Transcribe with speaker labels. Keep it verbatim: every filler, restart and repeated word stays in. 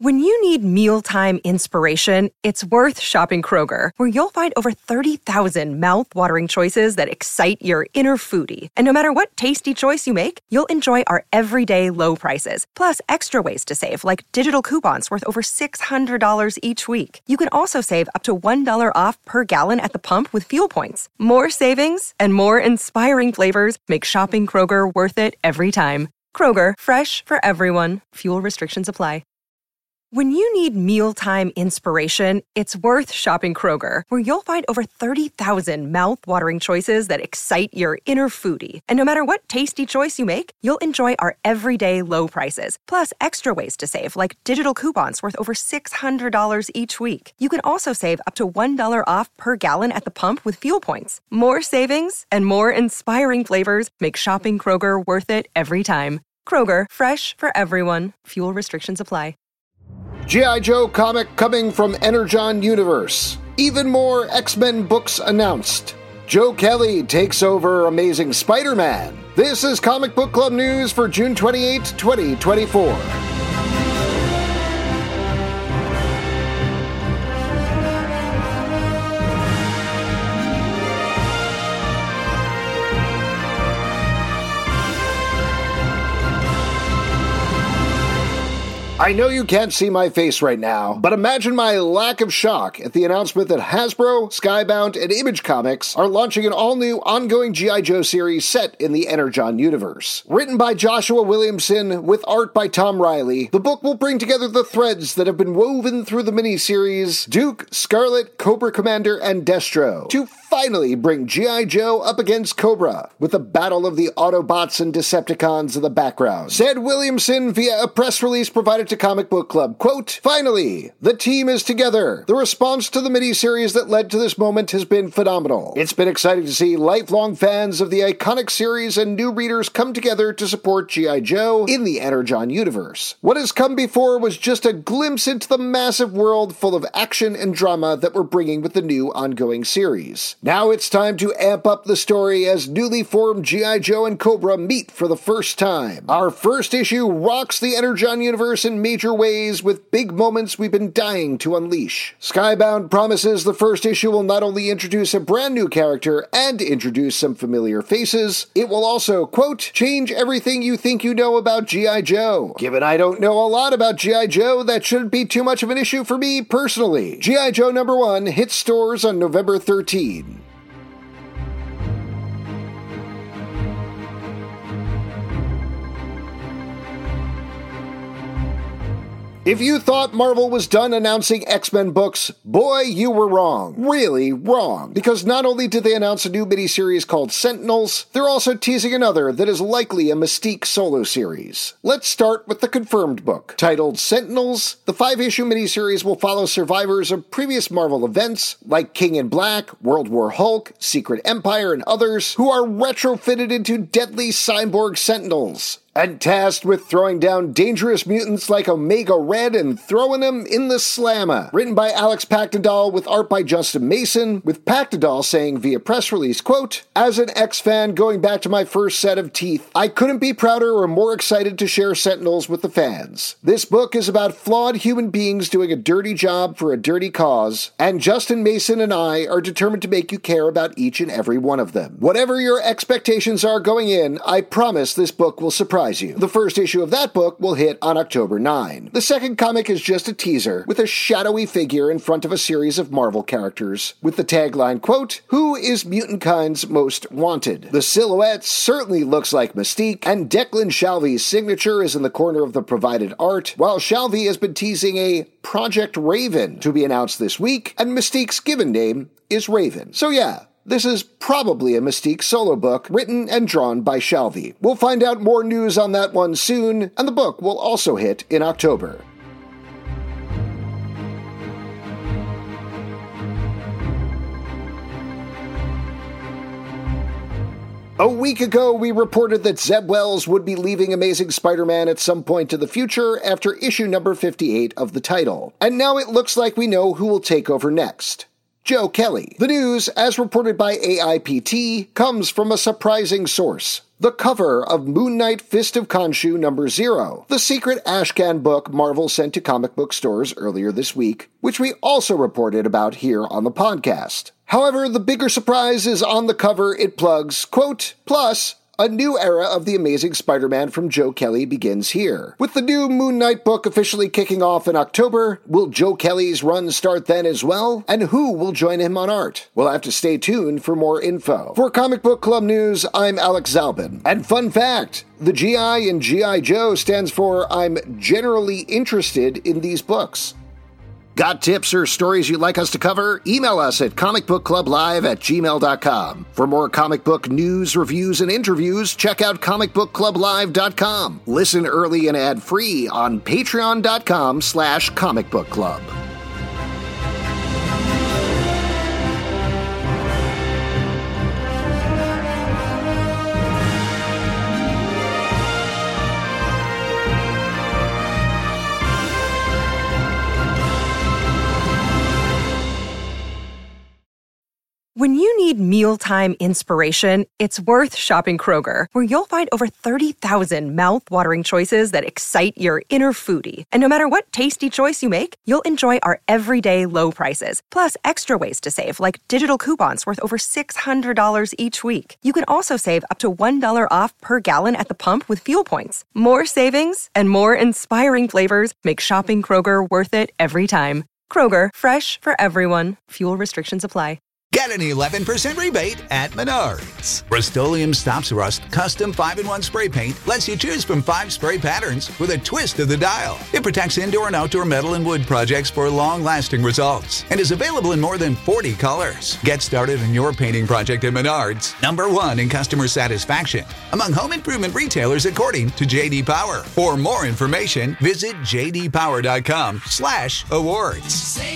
Speaker 1: When you need mealtime inspiration, it's worth shopping Kroger, where you'll find over thirty thousand mouth-watering choices that excite your inner foodie. And no matter what tasty choice you make, you'll enjoy our everyday low prices, plus extra ways to save, like digital coupons worth over six hundred dollars each week. You can also save up to one dollar off per gallon at the pump with fuel points. More savings and more inspiring flavors make shopping Kroger worth it every time. Kroger, fresh for everyone. Fuel restrictions apply. When you need mealtime inspiration, it's worth shopping Kroger, where you'll find over thirty thousand mouth-watering choices that excite your inner foodie. And no matter what tasty choice you make, you'll enjoy our everyday low prices, plus extra ways to save, like digital coupons worth over six hundred dollars each week. You can also save up to one dollar off per gallon at the pump with fuel points. More savings and more inspiring flavors make shopping Kroger worth it every time. Kroger, fresh for everyone. Fuel restrictions apply.
Speaker 2: G I. Joe comic coming from Energon Universe. Even more X-Men books announced. Joe Kelly takes over Amazing Spider-Man. This is Comic Book Club news for June twenty-eighth, twenty twenty-four. I know you can't see my face right now, but imagine my lack of shock at the announcement that Hasbro, Skybound, and Image Comics are launching an all-new ongoing G I. Joe series set in the Energon universe. Written by Joshua Williamson with art by Tom Riley, the book will bring together the threads that have been woven through the miniseries Duke, Scarlet, Cobra Commander, and Destro to finally bring G I. Joe up against Cobra, with the battle of the Autobots and Decepticons in the background. Said Williamson via a press release provided to Comic Book Club, quote, "Finally, the team is together. The response to the miniseries that led to this moment has been phenomenal. It's been exciting to see lifelong fans of the iconic series and new readers come together to support G I. Joe in the Energon universe. What has come before was just a glimpse into the massive world full of action and drama that we're bringing with the new ongoing series. Now it's time to amp up the story as newly formed G I. Joe and Cobra meet for the first time. Our first issue rocks the Energon universe in major ways with big moments we've been dying to unleash. Skybound promises the first issue will not only introduce a brand new character and introduce some familiar faces, it will also, quote, change everything you think you know about G I. Joe. Given I don't know a lot about G I. Joe, that shouldn't be too much of an issue for me personally. G I. Joe number one hits stores on November thirteenth. If you thought Marvel was done announcing X-Men books, boy, you were wrong. Really wrong. Because not only did they announce a new miniseries called Sentinels, they're also teasing another that is likely a Mystique solo series. Let's start with the confirmed book. Titled Sentinels, the five-issue miniseries will follow survivors of previous Marvel events, like King in Black, World War Hulk, Secret Empire, and others, who are retrofitted into deadly cyborg Sentinels, and tasked with throwing down dangerous mutants like Omega Red and throwing them in the slammer. Written by Alex Pactadal with art by Justin Mason, with Pactadal saying via press release, quote, "As an X-fan going back to my first set of teeth, I couldn't be prouder or more excited to share Sentinels with the fans. This book is about flawed human beings doing a dirty job for a dirty cause, and Justin Mason and I are determined to make you care about each and every one of them. Whatever your expectations are going in, I promise this book will surprise you." The first issue of that book will hit on October ninth. The second comic is just a teaser, with a shadowy figure in front of a series of Marvel characters, with the tagline, quote, "Who is Mutantkind's most wanted?" The silhouette certainly looks like Mystique, and Declan Shalvey's signature is in the corner of the provided art, while Shalvey has been teasing a Project Raven to be announced this week, and Mystique's given name is Raven. So yeah, this is probably a Mystique solo book written and drawn by Shalvey. We'll find out more news on that one soon, and the book will also hit in October. A week ago, we reported that Zeb Wells would be leaving Amazing Spider-Man at some point in the future after issue number fifty-eight of the title. And now it looks like we know who will take over next. Joe Kelly. The news, as reported by A I P T, comes from a surprising source. the cover of Moon Knight Fist of Khonshu number zero, the secret Ashcan book Marvel sent to comic book stores earlier this week, which we also reported about here on the podcast. However, the bigger surprise is on the cover it plugs, quote, plus, a new era of the Amazing Spider-Man from Joe Kelly begins here. With the new Moon Knight book officially kicking off in October, will Joe Kelly's run start then as well? And who will join him on art? We'll have to stay tuned for more info. For Comic Book Club News, I'm Alex Zalbin. And fun fact, the G I in G I Joe stands for I'm generally interested in these books. Got tips or stories you'd like us to cover? Email us at comicbookclublive at gmail dot com. For more comic book news, reviews, and interviews, check out comic book club live dot com. Listen early and ad-free on patreon dot com slash comic book club.
Speaker 1: When you need mealtime inspiration, it's worth shopping Kroger, where you'll find over thirty thousand mouth-watering choices that excite your inner foodie. And no matter what tasty choice you make, you'll enjoy our everyday low prices, plus extra ways to save, like digital coupons worth over six hundred dollars each week. You can also save up to one dollar off per gallon at the pump with fuel points. More savings and more inspiring flavors make shopping Kroger worth it every time. Kroger, fresh for everyone. Fuel restrictions apply.
Speaker 3: Get an eleven percent rebate at Menards. Rust-Oleum Stops Rust Custom five in one Spray Paint lets you choose from five spray patterns with a twist of the dial. It protects indoor and outdoor metal and wood projects for long-lasting results and is available in more than forty colors. Get started on your painting project at Menards, number one in customer satisfaction among home improvement retailers according to J D Power. For more information, visit j d power dot com slash awards.